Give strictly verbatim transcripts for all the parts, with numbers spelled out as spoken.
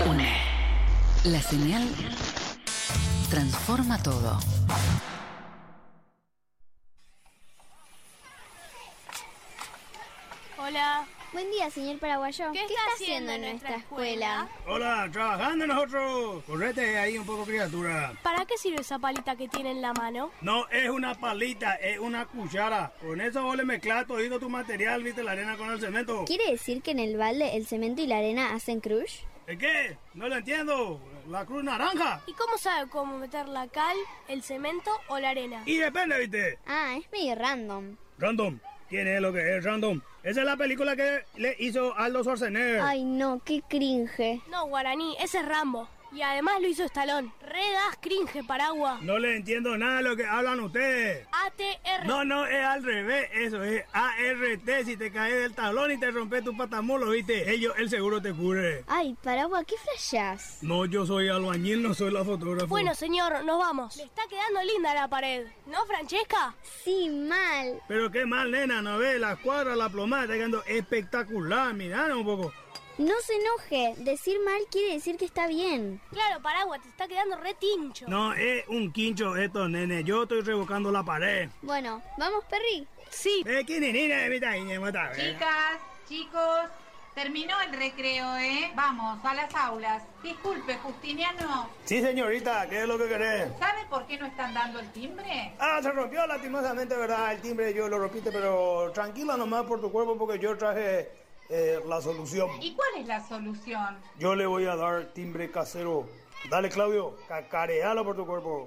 Une. La señal transforma todo. Hola. Buen día, señor paraguayo. ¿Qué, ¿Qué está, está haciendo en nuestra escuela? Hola, trabajando nosotros. Correte ahí un poco, criatura. ¿Para qué sirve esa palita que tiene en la mano? No es una palita, es una cuchara. Con eso vos le mezclas todo tu material, viste, la arena con el cemento. ¿Quiere decir que en el balde el cemento y la arena hacen crush? ¿De qué? No lo entiendo. La cruz naranja. ¿Y cómo sabe cómo meter la cal, el cemento o la arena? Y depende, viste. Ah, es medio random. Random. ¿Quién es lo que es Random? Esa es la película que le hizo Aldo Schwarzenegger. Ay, no, qué cringe. No, Guaraní, ese es Rambo. Y además lo hizo Stallone. Re das cringe, Paraguas. No le entiendo nada de lo que hablan ustedes. A T R. No, no, es al revés. Eso es A R T. Si te caes del tablón y te rompes tu patamulo, viste, ellos, el seguro te cubre. Ay, Paraguas, ¿qué flashás? No, yo soy albañil, no soy la fotógrafa. Bueno, señor, nos vamos. Le está quedando linda la pared. ¿No, Francesca? Sí, mal. Pero qué mal, nena, ¿no ves? La cuadra, la plomada está quedando espectacular. Mirá un poco. No se enoje. Decir mal quiere decir que está bien. Claro, Paraguas, te está quedando re tincho. No, es un quincho esto, nene. Yo estoy revocando la pared. Bueno, ¿vamos, Perry? Sí. Eh, ¿quién es, nena? Mira, mira, Chicas, chicos, terminó el recreo, ¿eh? Vamos, a las aulas. Disculpe, Justiniano. Sí, señorita, ¿qué es lo que querés? ¿Sabe por qué no están dando el timbre? Ah, se rompió lastimosamente, ¿verdad? El timbre yo lo rompiste, pero tranquila nomás por tu cuerpo porque yo traje eh, la solución. ¿Y cuál es la solución? Yo le voy a dar timbre casero. Dale, Claudio, cacarealo por tu cuerpo.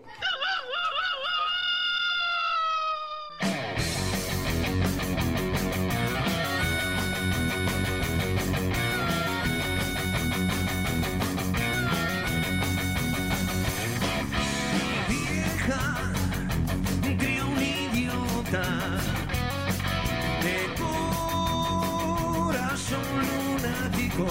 De corazón lunático,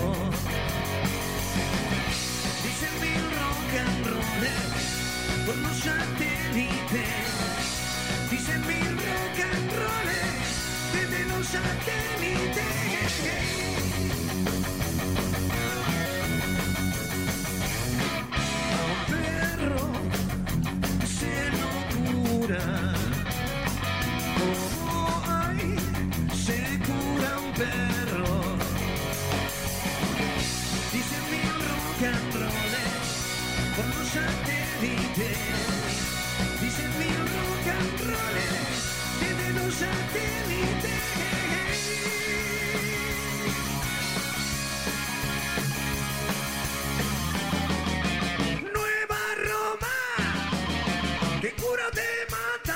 dicen mi rock and roll por los satélites, dicen mi rock and roll desde los satélites. A un perro se lo cura. Como ay, se cura un perro. Dice mi rock and roll por los satélites. Dice mi rock and roll desde los satélites. Nueva Roma, te cura o te mata.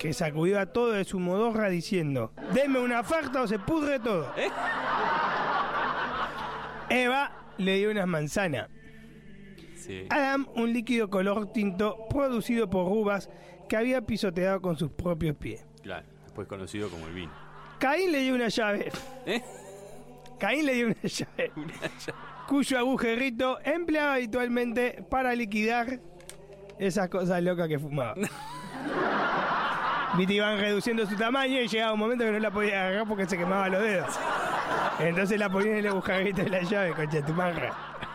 que sacudió a todo de su modorra diciendo: «Deme una farta o se pudre todo». ¿Eh? Eva le dio unas manzanas. Sí. Adam, un líquido color tinto producido por uvas que había pisoteado con sus propios pies. Claro, después conocido como el vino. Caín le dio una llave. ¿Eh? Caín le dio una llave. Una llave. Cuyo agujerito empleaba habitualmente para liquidar esas cosas locas que fumaba. Viste, iban reduciendo su tamaño y llegaba un momento que no la podía agarrar porque se quemaba los dedos. Entonces la ponía en el agujerito de la llave, concha tu marra.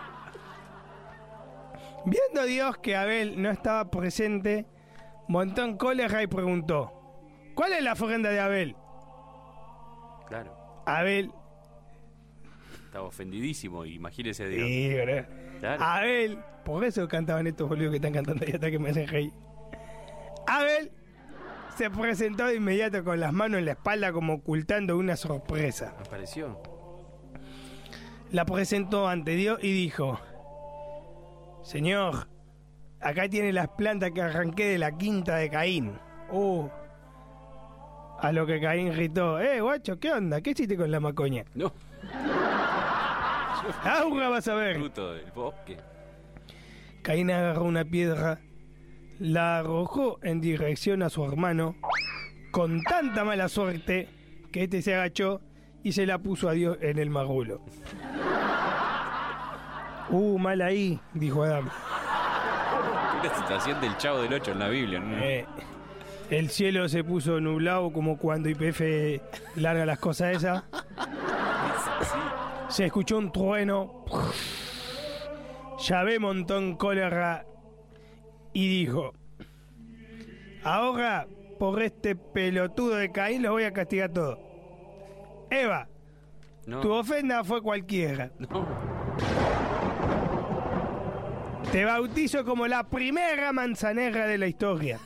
Viendo Dios que Abel no estaba presente, montó en cólera y preguntó: ¿cuál es la ofrenda de Abel? Claro. Abel. Estaba ofendidísimo, imagínese Dios. Sí, ¿verdad? Claro. Abel. Por eso cantaban estos boludos que están cantando ahí hasta que me hacen reír. Abel se presentó de inmediato con las manos en la espalda como ocultando una sorpresa. Apareció. La presentó ante Dios y dijo: Señor, acá tiene las plantas que arranqué de la quinta de Caín. Oh. A lo que Caín gritó: Eh, guacho, ¿qué onda? ¿Qué hiciste con la macoña? No. Ahora vas a ver. Fruto del bosque. Caín agarró una piedra, la arrojó en dirección a su hermano, con tanta mala suerte que este se agachó y se la puso a Dios en el magulo. Uh, mal ahí, dijo Adán. Una situación del Chavo del Ocho en la Biblia, ¿no? Eh, el cielo se puso nublado como cuando Y P F larga las cosas esas. Sí. Se escuchó un trueno. Yahvé montó en cólera y dijo: ahora por este pelotudo de Caín lo voy a castigar todo. Eva, No. tu ofenda fue cualquiera. No. Te bautizo como la primera manzanera de la historia.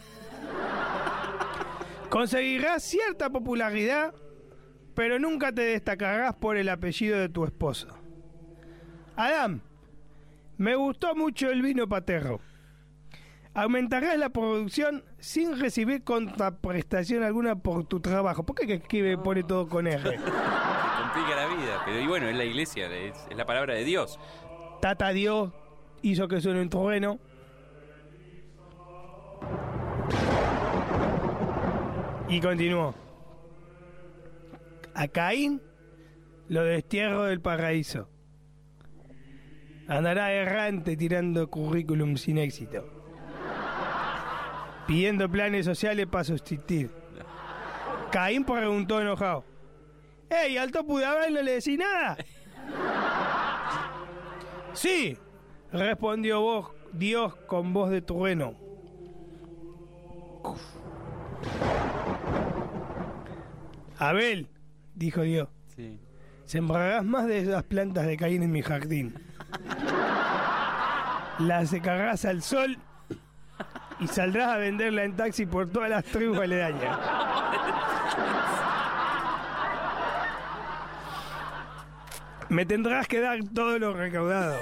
Conseguirás cierta popularidad, pero nunca te destacarás por el apellido de tu esposo. Adán, me gustó mucho el vino paterro. Aumentarás la producción sin recibir contraprestación alguna por tu trabajo. ¿Por qué que escribe pone todo con R? Te complica la vida. Pero y bueno, es la iglesia, es, es la palabra de Dios. Tata Dios hizo que suene un trueno. Y continuó: a Caín lo destierro del paraíso. Andará errante tirando currículum sin éxito, pidiendo planes sociales para subsistir. Caín preguntó enojado: ¡Ey, al topu de Abel no le decís nada! Sí, respondió vos, Dios con voz de trueno. Uf. Abel, dijo Dios, Sí. sembrarás más de esas plantas de Caín en mi jardín. Las secarás al sol y saldrás a venderla en taxi por todas las tribus aledañas. Me tendrás que dar todo lo recaudado.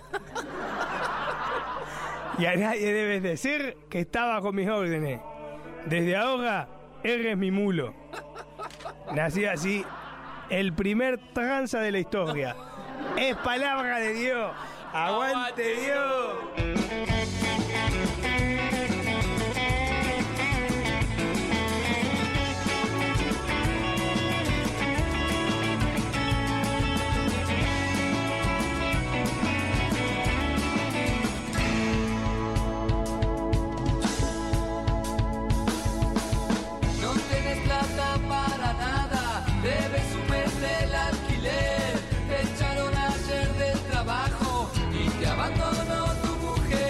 Y a nadie debes decir que está bajo mis órdenes. Desde ahora, eres mi mulo. Nació así el primer tranza de la historia. Es palabra de Dios. ¡Aguante Dios! No tienes plata para nada, debes un mes del alquiler. Te echaron ayer del trabajo y te abandonó tu mujer.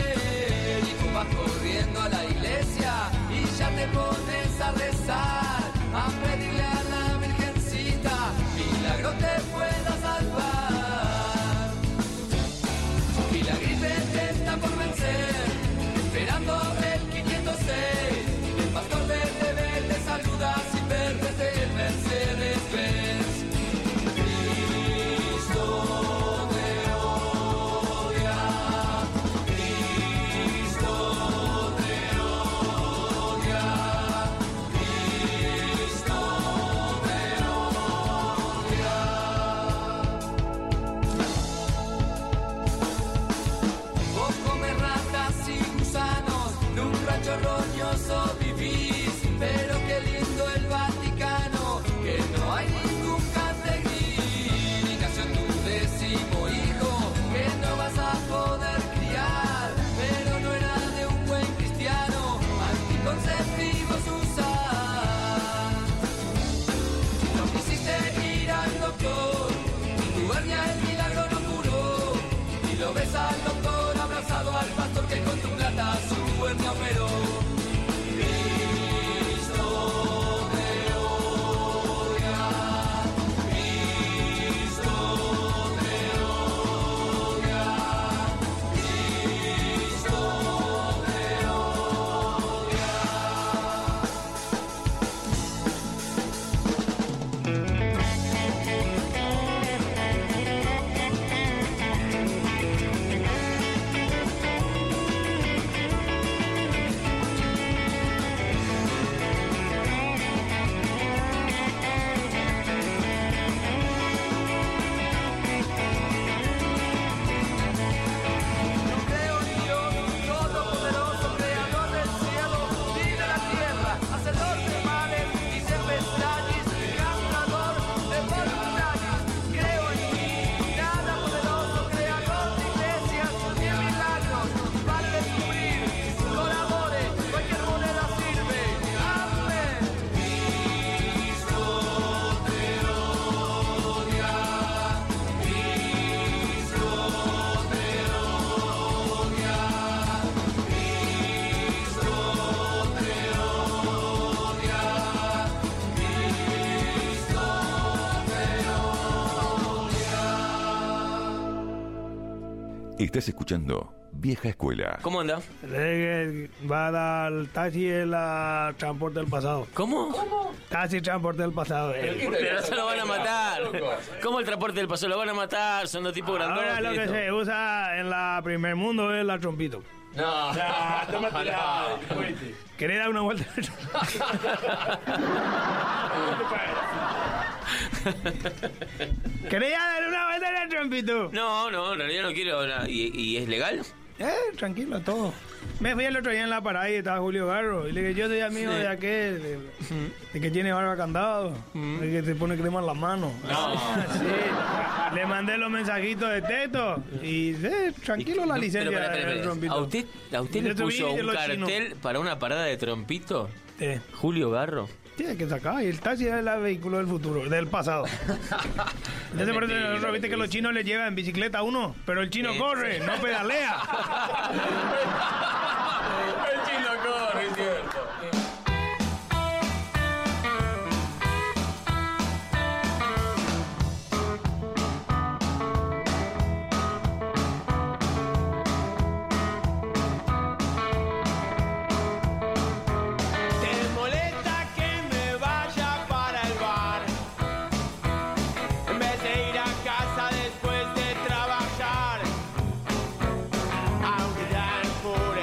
eso vivís. Pero qué lindo el Vaticano, que no hay ningún cantegrí. Ni nació tu décimo hijo, que no vas a poder criar. Pero no era de un buen cristiano, anticonceptivos usar. No quisiste ir al doctor, tu hernia el milagro no curó. Y lo ves al doctor abrazado al pastor que con tu plata su hernia operó. Estás escuchando Vieja Escuela. ¿Cómo anda? Va a dar el taxi el uh, transporte del pasado. ¿Cómo? ¿Cómo? Taxi transporte del pasado. Pero, pero eso lo van a matar. ¿Cómo el transporte del pasado? Lo van a matar. Son los tipos grandotes. Ahora lo que esto. se usa en la primer mundo es la trompito. No. No, tómate la. ¿Querés dar una vuelta? ¿Querés dar una vuelta en el trompito? No, no, en realidad no quiero. ¿Y, y es legal? Eh, tranquilo, todo. Me fui el otro día en la parada y estaba Julio Garro. Y le dije, yo soy amigo sí. de aquel, de, de que tiene barba candado, mm. de que te pone crema en las manos. No. Sí. Le mandé los mensajitos de texto y eh, tranquilo la licencia pero, pero, pero, del trompito. ¿A usted, a usted le puso un cartel chino. para una parada de trompito? Sí. Julio Garro. Tiene que sacar, y el taxi es el vehículo del futuro, del pasado. Entonces por eso nosotros viste que los chinos le llevan en bicicleta a uno, pero el chino corre, no pedalea. El chino corre, es cierto. Por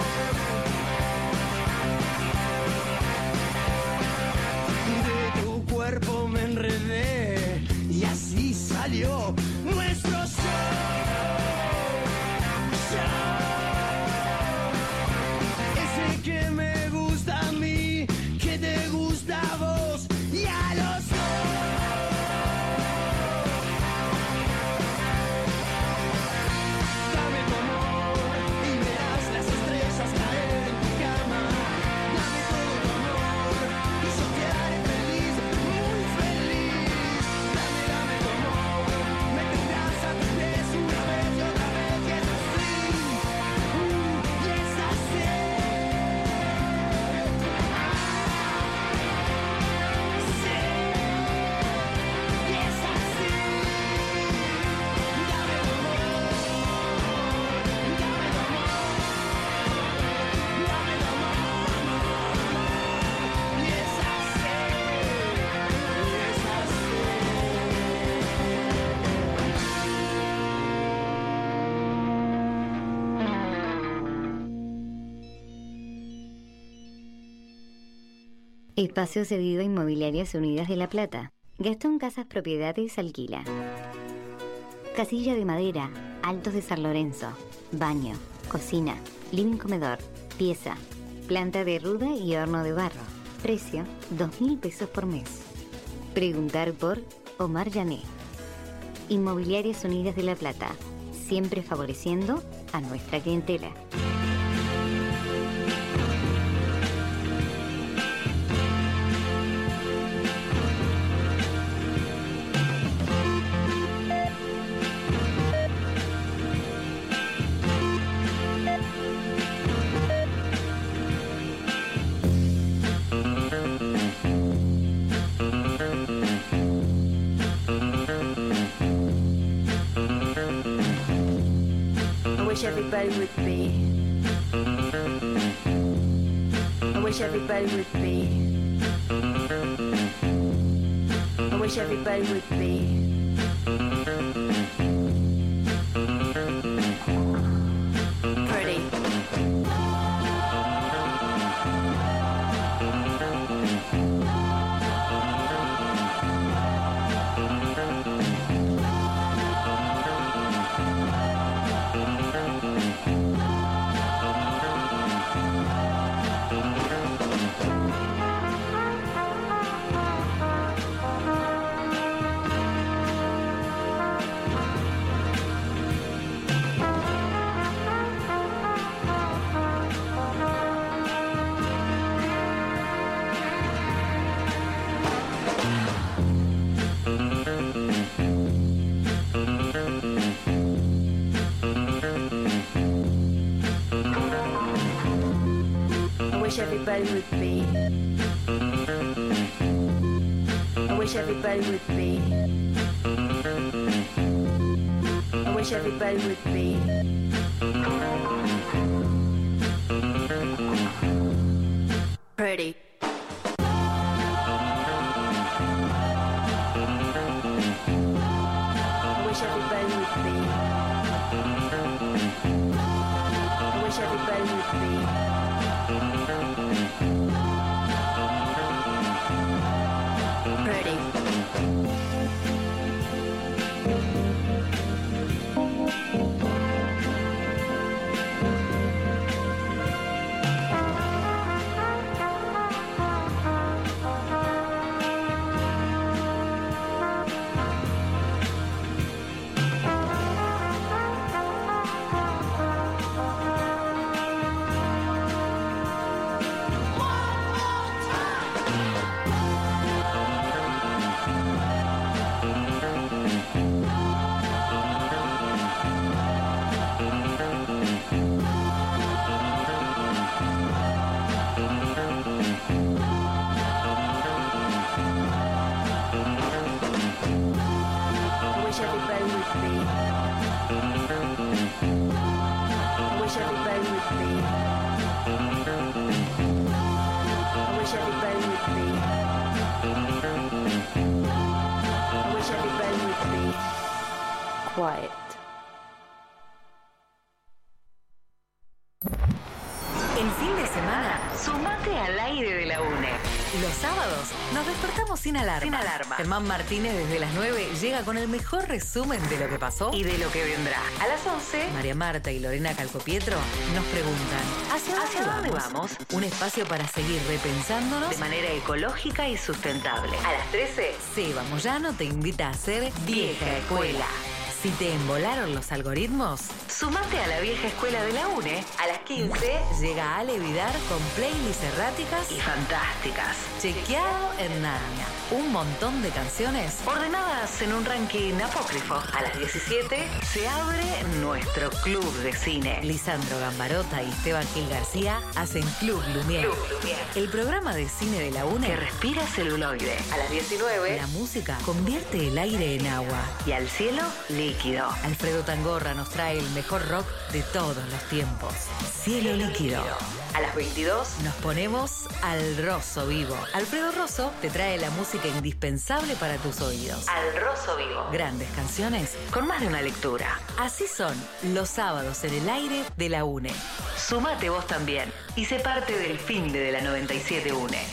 De tu cuerpo me enredé y así salió nuestro show. Ese que me gusta a mí, que te gusta a vos y a los dos. Dame tu amor y verás las estrellas caer en tu cama. Dame todo tu amor y yo te haré feliz, muy feliz. Dame, dame tu amor, me tendrás a tus pies una vez y otra vez y es así, uh, y es así. Sí, y es así. Dame tu amor, dame tu amor, dame tu amor, y es así, y es Espacio cedido a Inmobiliarias Unidas de La Plata. Gastón Casas Propiedades alquila. Casilla de madera, altos de San Lorenzo. Baño, cocina, living comedor, pieza, planta de ruda y horno de barro. Precio, dos mil pesos por mes. Preguntar por Omar Llané. Inmobiliarias Unidas de La Plata. Siempre favoreciendo a nuestra clientela. I wish everybody would be. I wish everybody would be. I wish everybody would be. Pretty. I wish everybody would be. I wish everybody would be. I wish everybody would be. Pretty. I wish everybody would be. I wish everybody would be. Pretty. One semana, sumate al aire de la UNE. Los sábados nos despertamos sin alarma. Sin alarma. Germán Martínez desde las nueve llega con el mejor resumen de lo que pasó y de lo que vendrá. A las once, María Marta y Lorena Calcopietro nos preguntan ¿hacia dónde, ¿Hacia dónde vamos? vamos? Un espacio para seguir repensándonos de manera ecológica y sustentable. A las trece, Seba Moyano te invita a hacer Vieja Escuela. Si te embolaron los algoritmos, sumate a la vieja escuela de la UNE. A las quince llega Ale Vidar con playlists erráticas y fantásticas. Chequeado en Narnia. Un montón de canciones ordenadas en un ranking apócrifo. A las diecisiete se abre nuestro club de cine. Lisandro Gambarota y Esteban Gil García hacen Club Lumière. Club Lumière. El programa de cine de la UNE que respira celuloide. A las diecinueve, la música convierte el aire en agua y al cielo líquido. Alfredo Tangorra nos trae el mejor rock de todos los tiempos. Cielo líquido. A las veintidós nos ponemos al Rosso Vivo. Alfredo Rosso te trae la música indispensable para tus oídos. Al Rosso Vivo. Grandes canciones con más de una lectura. Así son los sábados en el aire de la UNE. Sumate vos también y sé parte del fin de la noventa y siete UNE.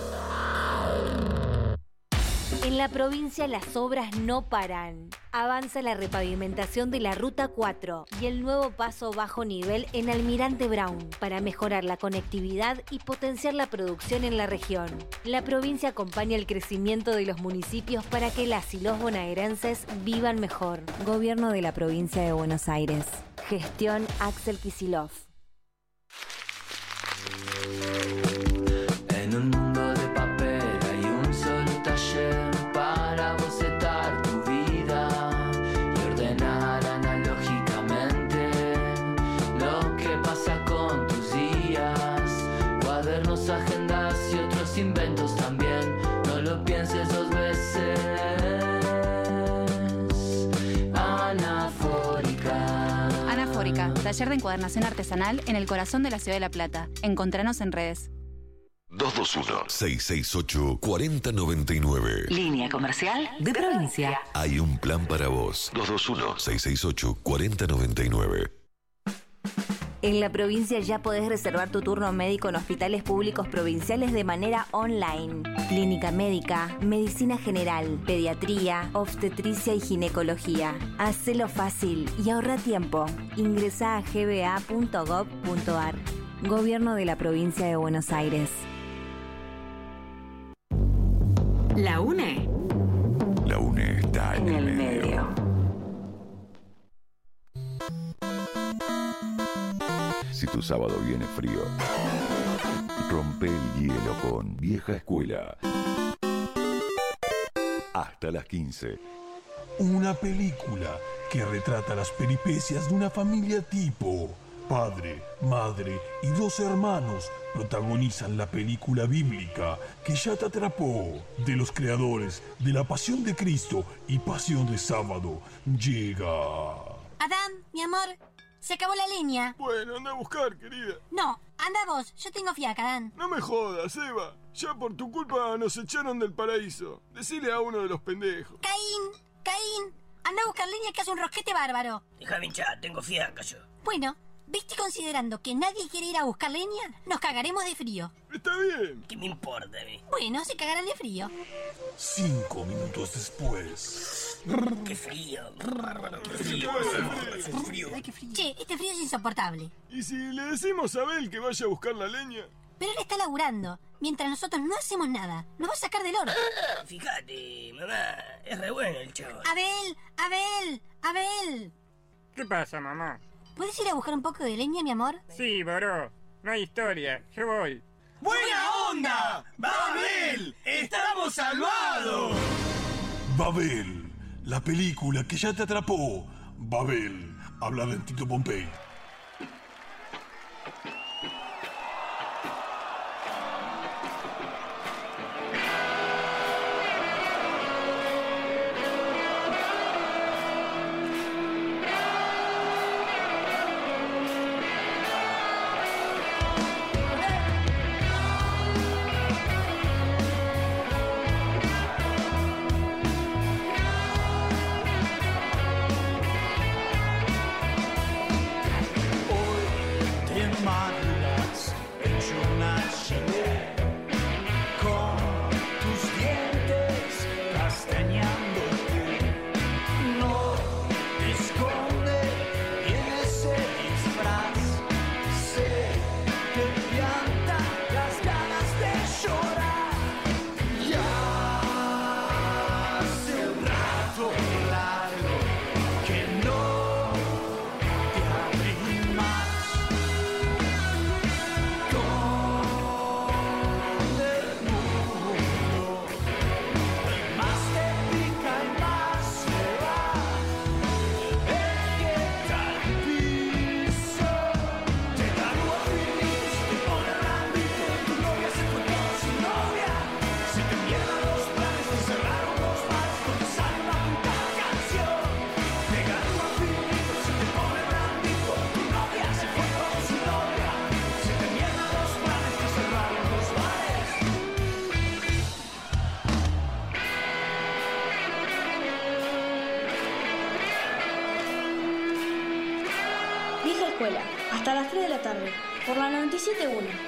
En la provincia las obras no paran. Avanza la repavimentación de la Ruta cuatro y el nuevo paso bajo nivel en Almirante Brown para mejorar la conectividad y potenciar la producción en la región. La provincia acompaña el crecimiento de los municipios para que las y los bonaerenses vivan mejor. Gobierno de la provincia de Buenos Aires. Gestión Axel Kicillof. En un mundo de papel hay un solo taller para bocetar tu vida y ordenar analógicamente lo que pasa con tus días. Cuadernos, agendas y otros inventos también. No lo pienses dos veces. Anafórica. Anafórica, taller de encuadernación artesanal en el corazón de la ciudad de La Plata. Encontranos en redes. dos dos uno, seis seis ocho, cuatro cero nueve nueve. Línea comercial de provincia. Hay un plan para vos. dos dos uno, seis seis ocho, cuatro cero nueve nueve. En la provincia ya podés reservar tu turno médico en hospitales públicos provinciales de manera online. Clínica médica, medicina general, pediatría, obstetricia y ginecología. Hacelo fácil y ahorra tiempo. Ingresá a g b a punto gov punto a r. Gobierno de la provincia de Buenos Aires. La UNE. La UNE está en, En el el medio. medio. Si tu sábado viene frío, rompe el hielo con Vieja Escuela. Hasta las quince. Una película que retrata las peripecias de una familia tipo. Padre, madre y dos hermanos protagonizan la película bíblica que ya te atrapó. De los creadores de La Pasión de Cristo y Pasión de Sábado, llega... Adán, mi amor, se acabó la línea. Bueno, anda a buscar, querida. No, anda vos, yo tengo fiaca, Adán. No me jodas, Eva. Ya por tu culpa nos echaron del paraíso. Decile a uno de los pendejos. Caín, Caín, anda a buscar leña que hace un rosquete bárbaro. Déjame hinchar, tengo fiaca yo. Bueno, ¿viste considerando que nadie quiere ir a buscar leña? Nos cagaremos de frío. Está bien. ¿Qué me importa a mí? Bueno, se cagarán de frío. Cinco minutos después. ¡Qué frío! ¡Qué frío! ¡Qué frío! Ay, qué frío! Che, este frío es insoportable. ¿Y si le decimos a Abel que vaya a buscar la leña? Pero él está laburando, mientras nosotros no hacemos nada. Nos va a sacar del oro. Fíjate, mamá, es re bueno el chaval. Abel, Abel, Abel. ¿Qué pasa, mamá? ¿Puedes ir a buscar un poco de leña, mi amor? Sí, bro. No hay historia. Yo voy. ¡Buena onda! ¡Babel! ¡Estamos salvados! Babel, la película que ya te atrapó. Babel, hablada en Tito Pompey. tarde, por la noventa y siete punto uno.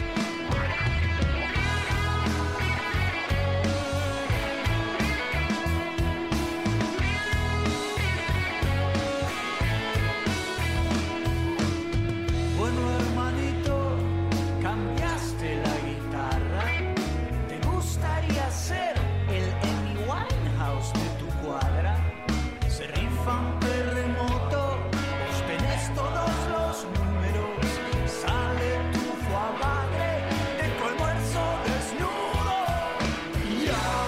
Bueno, hermanito, cambiaste la guitarra. ¿Te gustaría ser el Amy Winehouse de tu cuadra? Se rifa un terremoto, vos tenés todos los números. Sale tu foie de tu almuerzo desnudo. Y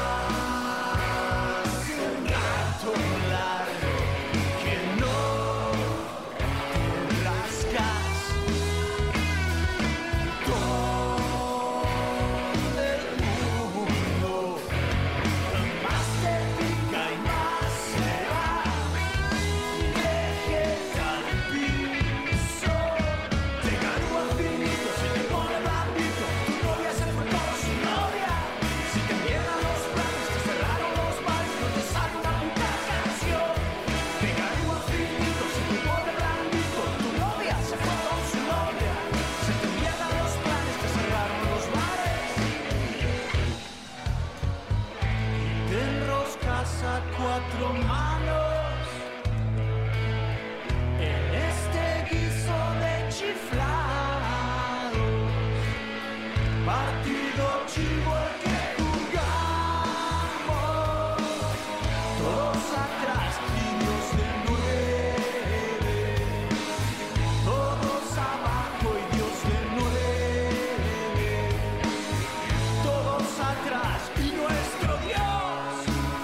hace un rato largo que no te rascas. Todo el mundo más te pica y más se va. Vegeta al piso, te garúa finito, se te pone blandito. Tu novia se fue con su novia. Si te vieran los planes, te cerraron los bares, no te sale una puta canción. Te garúa finito, se te pone blandito. Tu novia se fue con su novia. Se te vieran los planes, te cerraron los bares. Te enroscas a cuatro manos en este guiso de chiflados. Partido chivo el que jugamos. Todos atrás, niños de nueve. Todos abajo y Dios de nueve. Todos atrás y nuestro Dios.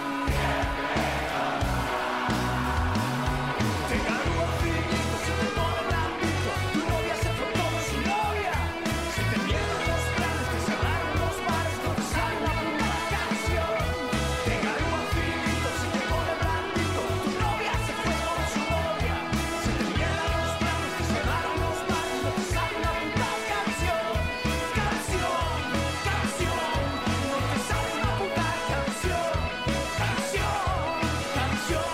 Te garúa finito, se te pone blandito. Tu novia se fue con su novia. Se te vieron los planes, te cerraron los bares, no te sale una puta canción. Te garúa finito, se te pone blandito. Tu novia se fue con su novia. Se te vieron los planes, te cerraron los bares, no te sale una puta canción. Canción, canción, no te sale una puta canción. Canción, canción.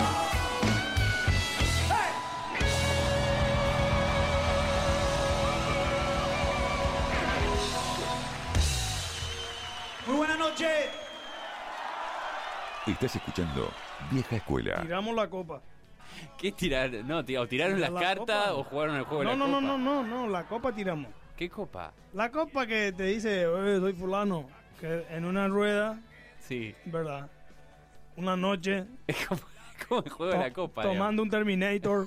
Muy buenas noches. Estás escuchando Vieja Escuela. Tiramos la copa. ¿Qué es tirar? No, tío, ¿o tiraron las La cartas copa. o jugaron el juego No, de la no, no, copa? no, no, no, la copa tiramos. ¿Qué copa? La copa que te dice, oye, soy fulano, que en una rueda, Sí. ¿verdad? Una noche, ¿Cómo el juego de la to- copa? tomando un Terminator,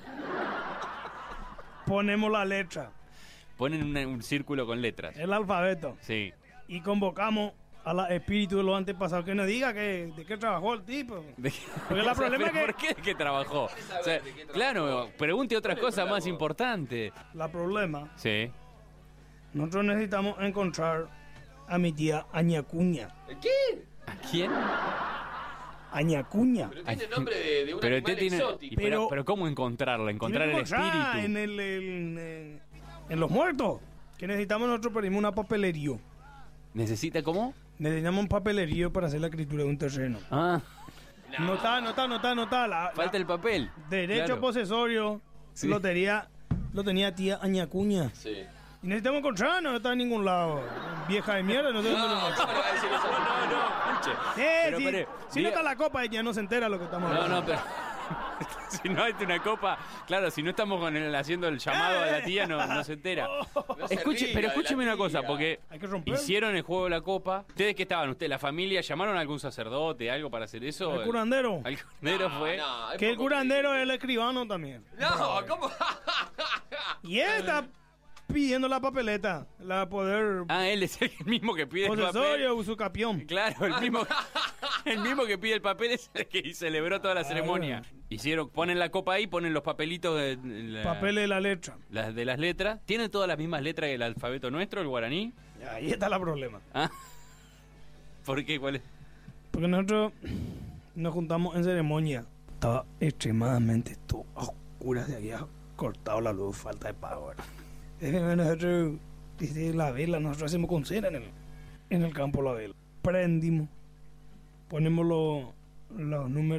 ponemos la letra, digamos? Ponen una- un círculo con letras. el alfabeto, Sí. y convocamos a los espíritus de los antepasados que nos diga que, de qué trabajó el tipo. ¿De- Porque el problema es ¿Pero que... ¿Por qué de qué trabajó? O sea, claro, pregunte otras cosas más importantes. La problema, Sí. nosotros necesitamos encontrar a mi tía Añacuña. ¿Qué? ¿A quién? Añacuña. Pero tiene nombre de, de un Pero animal usted tiene... exótico. y pero, Pero- pero ¿cómo encontrarla? Encontrar el Tiene que encontrar espíritu. En, el, el- en, en los muertos. Que necesitamos nosotros pedimos una papelería. ¿Necesita cómo? Necesitamos un papelerío para hacer la escritura de un terreno. Ah. No está, no está, no está, no está. La, Falta el papel. Derecho Claro. posesorio. Sí. Lotería. Lo tenía tía Añacuña. Sí. Y necesitamos encontrar, no está en ningún lado. Vieja de mierda, no sé dónde lo No, ¿cómo le va a decir eso? No, no, escuche. Eh, Pero, si, pero, si diga- no está la copa, ella no se entera lo que estamos No, hablando. no, pero... si no hay una copa... Claro, si no estamos con el, haciendo el llamado a la tía, no, no se entera. No se Escuche, ría pero de la escúcheme una cosa, tía. porque Hay que romper. hicieron el juego de la copa. ¿Ustedes qué estaban? ¿Ustedes, la familia, llamaron a algún sacerdote, algo para hacer eso? El curandero. El curandero fue... No, es Que el poco curandero es el escribano también. No, ¿cómo? Y él está pidiendo la papeleta. La poder Ah, él es el mismo que pide el papel. posesorio usucapión. Claro, el mismo, el mismo que pide el papel es el que celebró toda la ceremonia. Hicieron, ponen la copa ahí, ponen los papelitos de, de la- Papeles de la letra. las de las letras. ¿Tienen todas las mismas letras que el alfabeto nuestro, el guaraní? Ahí está el problema. Ah. ¿Por qué? ¿Cuál es? Porque nosotros nos juntamos en ceremonia. Estaba extremadamente todo a oscuras, se había cortado la luz, falta de power. Es que nosotros, desde la vela, nosotros hacemos con cera en el, en el campo la vela. Prendimos, ponemos los, los números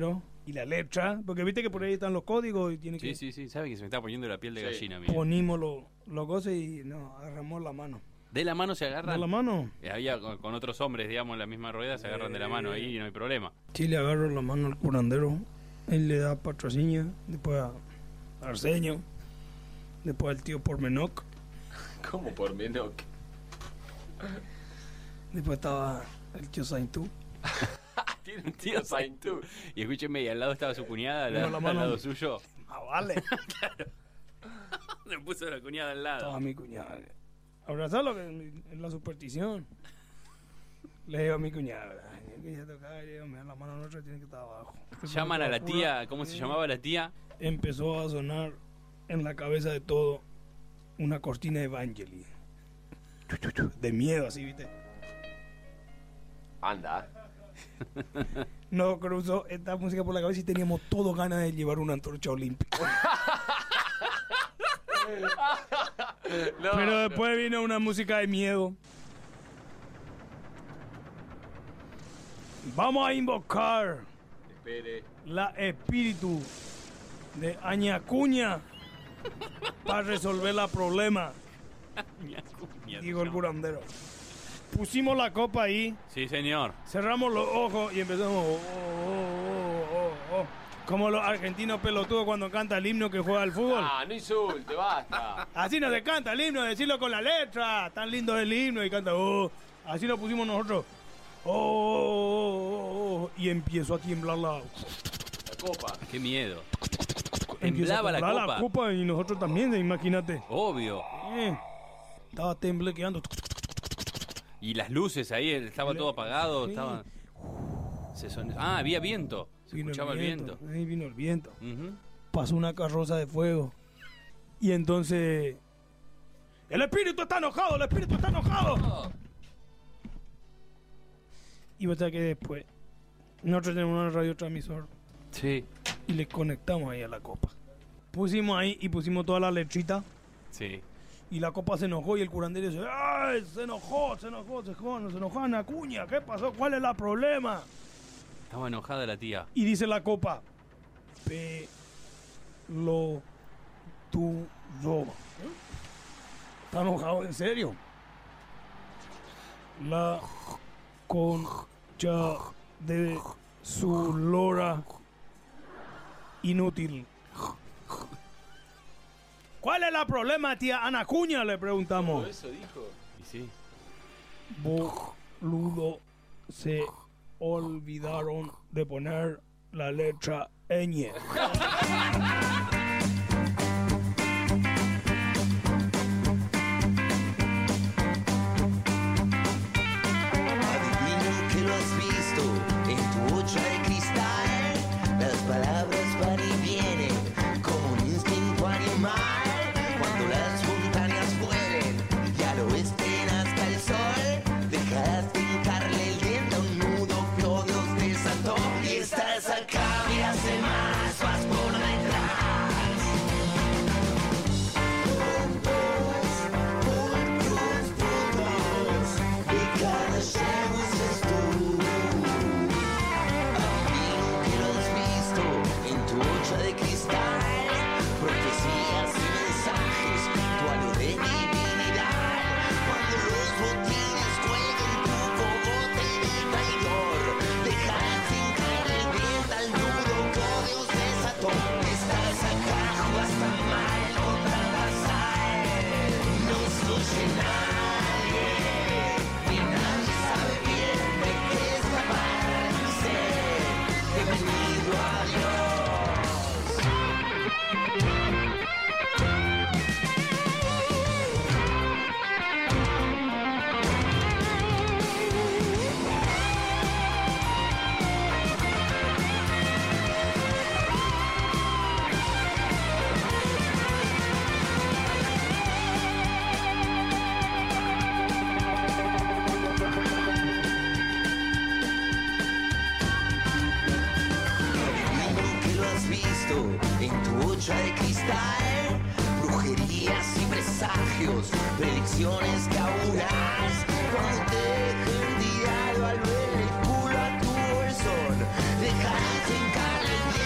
y la letra, porque viste que por ahí están los códigos y tiene Sí, que... sí, sí, sabe que se me está poniendo la piel de Sí. gallina, mira. Ponimos los lo cosas y no, agarramos la mano. ¿De la mano se agarran? ¿De la mano? Eh, Había con, con otros hombres, digamos, en la misma rueda, se agarran de la mano ahí y no hay problema. Sí, le agarro la mano al curandero, él le da patrocinio, después a Arsenio, después al tío Pormenoc, ¿Cómo por Menoc? después estaba el tío Saintú. Tiene un tío Saintú. Y escúcheme, y al lado estaba su cuñada, al, Bueno, la al mano- lado suyo. Ah, vale. Claro. Le puso la cuñada al lado. Estaba mi cuñada. Abrazarlo, que es la superstición. Le digo a mi cuñada, "Ay, que ya toca", le digo, "Mira, la mano nuestra tiene que estar abajo". Llaman a la tía, ¿cómo se llamaba la tía? Empezó a sonar en la cabeza de todo una cortina de Evangeli. De miedo, así, ¿viste? Anda. No cruzó esta música por la cabeza y teníamos todos ganas de llevar una antorcha olímpica. No, Pero después vino una música de miedo. Vamos a invocar Espere. la espíritu de Añacuña para resolver la problema, digo el curandero. Pusimos la copa ahí, Sí, señor. cerramos los ojos y empezamos. oh, oh, oh, oh, oh. Como los argentinos pelotudos cuando canta el himno que juega al fútbol. Ah, no insulte, basta. Así no se canta el himno, decirlo con la letra. Tan lindo es el himno y canta. Oh. Así lo pusimos nosotros. Oh, oh, oh, oh. Y empiezo a temblar la, La copa. Qué miedo. empieza a Temblaba la temblar copa. la copa y nosotros también, imagínate. Obvio. Eh, estaba temblequeando. Y las luces ahí, estaba todo apagado, Sí. estaba... Se son... Ah, había viento. Se Vino escuchaba el viento. Ahí vino el viento. Ujú. Pasó una carroza de fuego. Y entonces... ¡El espíritu está enojado! ¡El espíritu está enojado! Y vos sabés que después... Nosotros tenemos un radiotransmisor. Sí. Y le conectamos ahí a la copa. Pusimos ahí y pusimos toda la letrita. Sí. Y la copa se enojó y el curandero dice... ¡Ay! Se enojó, se enojó, se enojó, se enojó Anacuña. ¿Qué pasó? ¿Cuál es el problema? Estaba enojada la tía. Y dice la copa, pe, lo, tu, yo. ¿Está enojado en serio? La concha de su lora inútil. ¿Cuál es el problema, tía Anacuña? Le preguntamos. Eso dijo. Y sí. Boludo, se olvidaron de poner la letra ñ. Adivino que lo has visto en tu olla de cristal. Las palabras van y vienen como un instinto animal. Cuando las montañas vuelen y ya lo estén hasta el sol, dejarás de hincarle el diente a un nudo que oh Dios desató. Y estás acá, me hace más, vas por detrás. Puntos, puntos, puntos, y cada llego es tú. Adivino que lo has visto en tu olla de cristal. Profecías y mensajes, tu halo de divinidad. Cuando los botines cuelguen tu cogote de traidor, dejarás sin caer el viento al nudo que oh Dios desató. Estás acá, jugas tan mal contra la sal. No soy nadie, ni nadie sabe bien de qué escaparse. Bienvenido a Dios. Adivino que lo has visto en tu olla de cristal. Brujerías y presagios, predicciones que auguras. Cuando te dejen tirado al ver el culo a tu bolsón, dejarás de hincarle el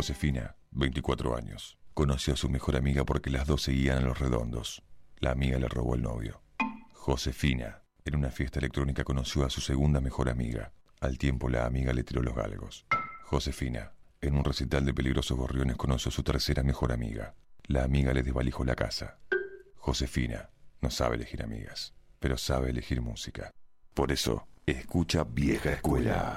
Josefina, veinticuatro años. Conoció a su mejor amiga porque las dos seguían a los redondos. La amiga le robó el novio. Josefina, en una fiesta electrónica conoció a su segunda mejor amiga. Al tiempo la amiga le tiró los galgos. Josefina, en un recital de Peligrosos Gorriones conoció a su tercera mejor amiga. La amiga le desvalijó la casa. Josefina no sabe elegir amigas, pero sabe elegir música. Por eso, escucha Vieja Escuela.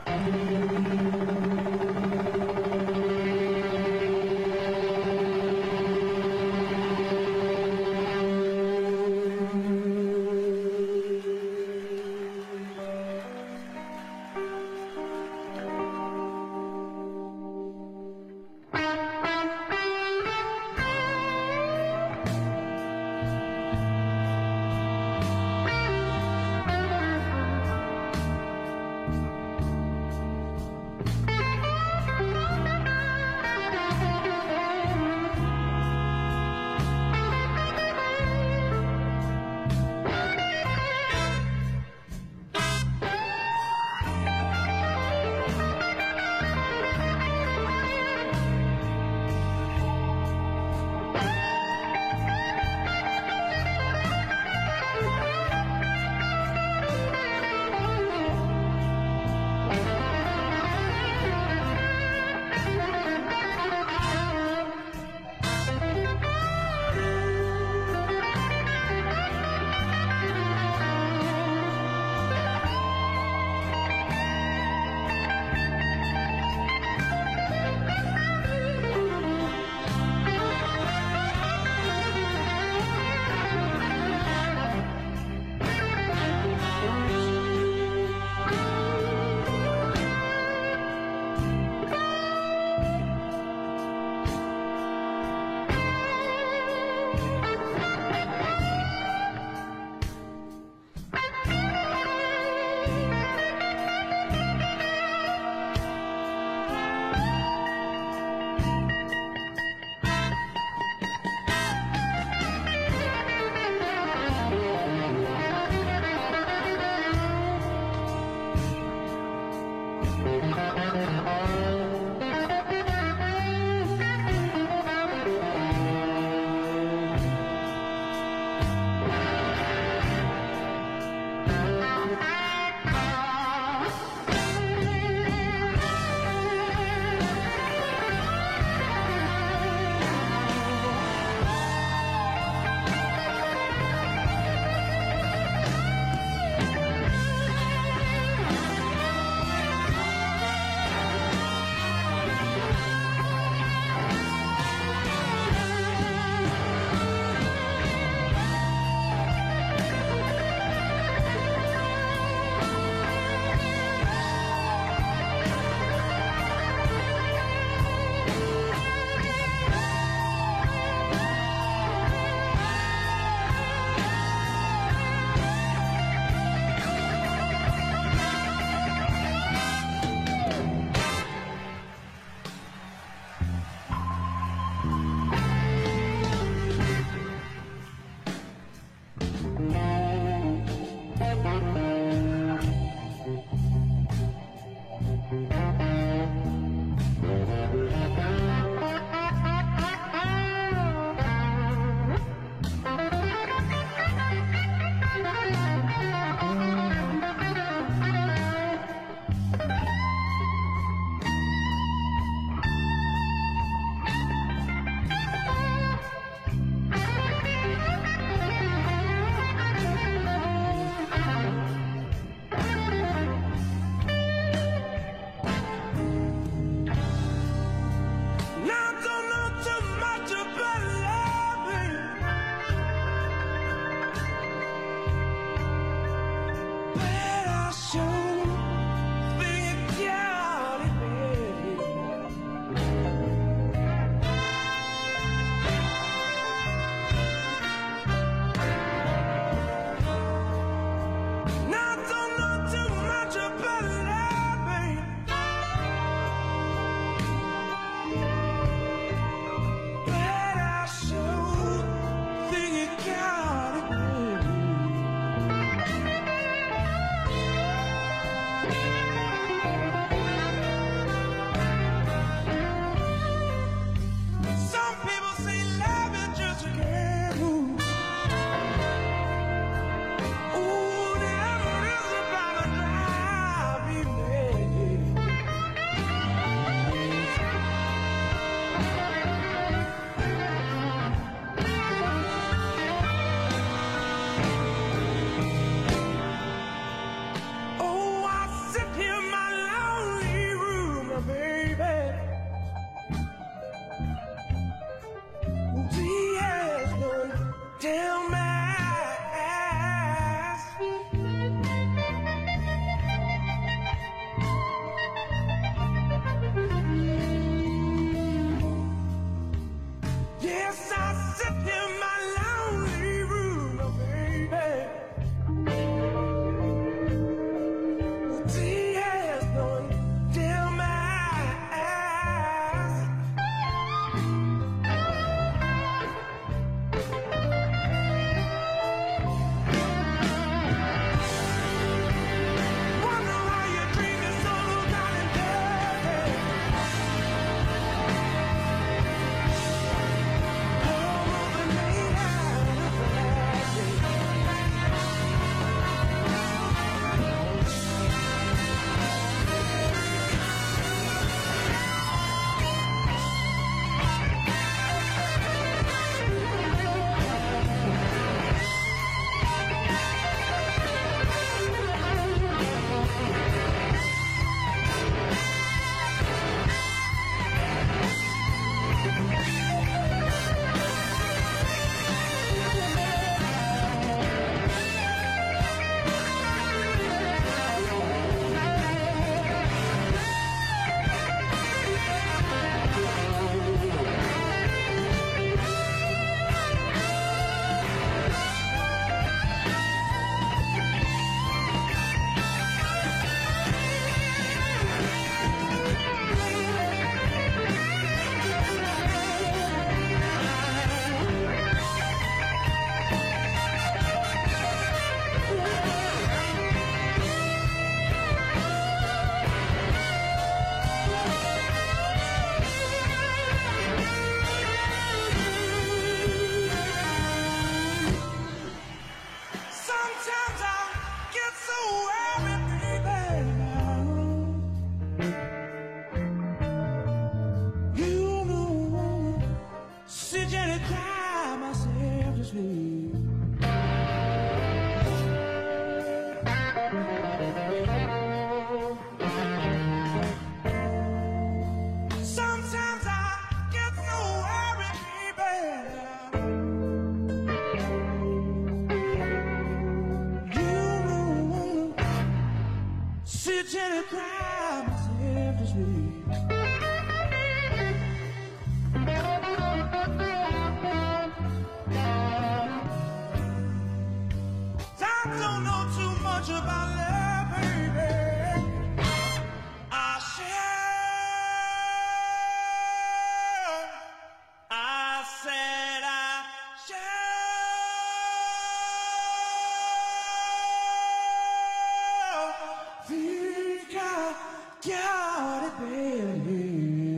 me. Sometimes I get so worried, baby. You sit in a crowd and say, me. I don't know too much about love, baby. I said, I said, I shall think I got it, baby.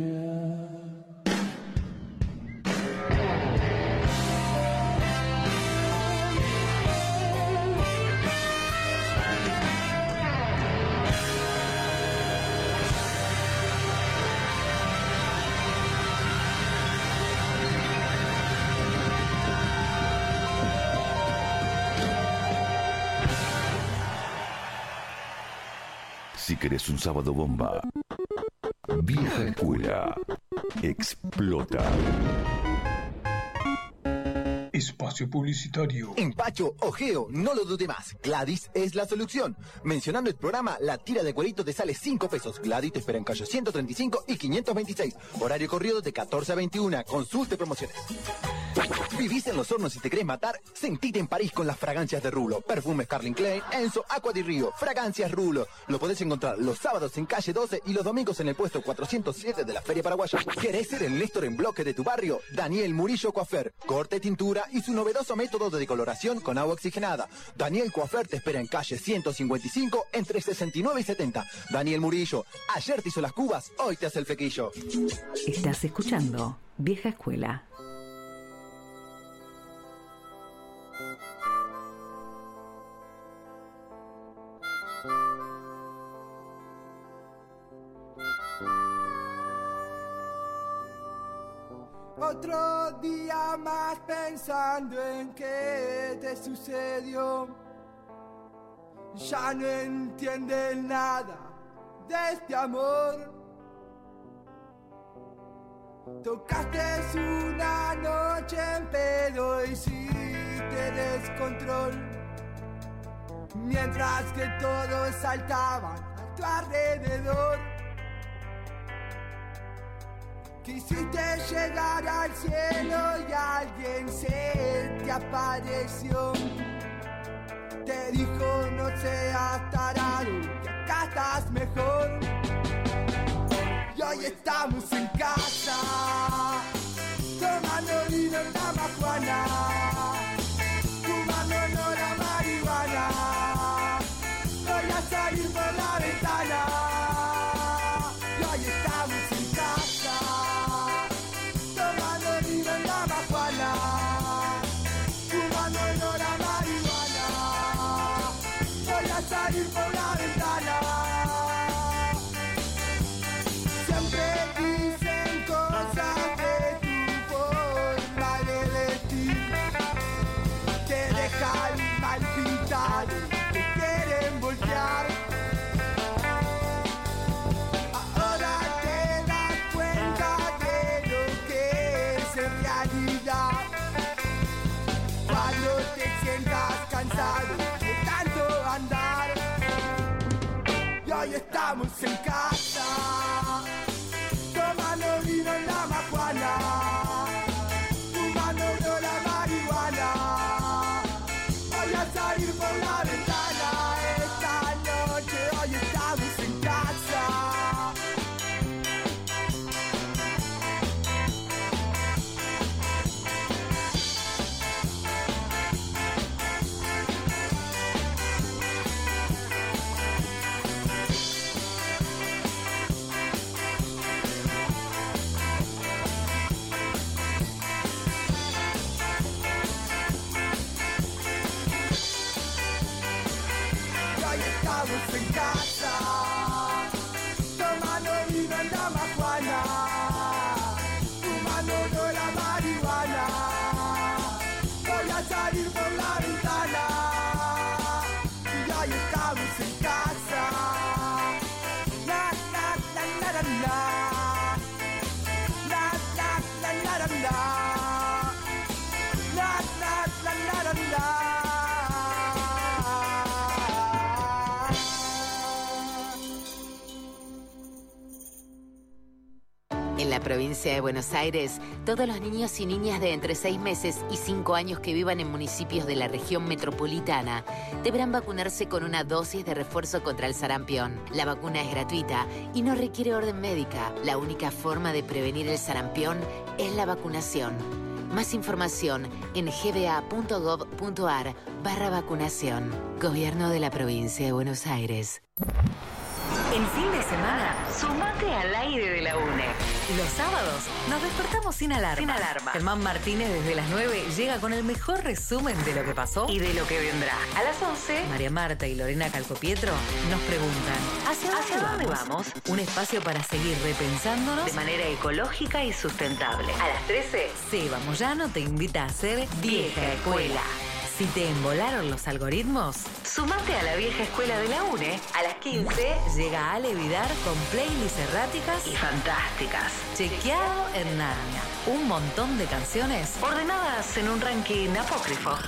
Si querés un sábado bomba, Vieja Escuela explota. Espacio publicitario. Empacho, ojeo, no lo dude más. Gladys es la solución. Mencionando el programa, la tira de cuerito te sale cinco pesos. Gladys te espera en calle ciento treinta y cinco y quinientos veintiséis. Horario corrido de catorce a veintiuna. Consulte promociones. ¿Vivís en Los Hornos y te querés matar? Sentite en París con las fragancias de Rulo. Perfumes Calvin Klein, Enzo, Aqua di Rio. Fragancias Rulo. Lo podés encontrar los sábados en calle doce y los domingos en el puesto cuatrocientos siete de la Feria Paraguaya. ¿Querés ser el Néstor en bloque de tu barrio? Daniel Murillo Coafer. Corte, tintura y su novedoso método de decoloración con agua oxigenada. Daniel Coafer te espera en calle ciento cincuenta y cinco entre sesenta y nueve y setenta. Daniel Murillo. Ayer te hizo las cubas, hoy te hace el flequillo. Estás escuchando Vieja Escuela. Otro día más pensando en qué te sucedió. Ya no entiendes nada de este amor. Tocaste una noche en pedo y hiciste descontrol. Mientras que todos saltaban a tu alrededor. Quisiste llegar al cielo y alguien se te apareció. Te dijo no seas tarado, que acá estás mejor. Y hoy estamos en casa, tomando vino en la majuana, fumándonos la marihuana. Voy a salir por la ventana. Y hoy estamos en casa, tomando vino en la majuana, fumándonos la marihuana. Voy a salir por la ventana. Siempre dicen cosas de tu forma de vestir, te dejan mal pintado, te quieren voltear. Ahora te das cuenta de lo que es en realidad. Cuando te sientas cansado de tanto andar. Y hoy estamos en casa, tomando vino en la majuana, fumándonos la marihuana. Voy a salir por la ventana esta noche. Hoy estamos en casa. Estamos en casa, tomando vino en la majuana, fumándonos la marihuana. Voy a provincia de Buenos Aires, todos los niños y niñas de entre seis meses y cinco años que vivan en municipios de la región metropolitana deberán vacunarse con una dosis de refuerzo contra el sarampión. La vacuna es gratuita y no requiere orden médica. La única forma de prevenir el sarampión es la vacunación. Más información en gba.gov.ar barra vacunación. Gobierno de la provincia de Buenos Aires. El fin de semana, sumate al aire de la UNE. Los sábados nos despertamos sin alarma. Sin alarma. Germán Martínez desde las nueve llega con el mejor resumen de lo que pasó Y de lo que vendrá. A las once, María Marta y Lorena Calcopietro nos preguntan ¿Hacia dónde, ¿Hacia dónde vamos? vamos? Un espacio para seguir repensándonos De manera ecológica y sustentable. A las trece, Seba Moyano te invita a ser Vieja Escuela. Si te embolaron los algoritmos, Sumate a la vieja escuela de la UNE. a las quince llega Ale Vidar con playlists erráticas Y fantásticas. chequeado en Narnia. Un montón de canciones Ordenadas en un ranking apócrifo.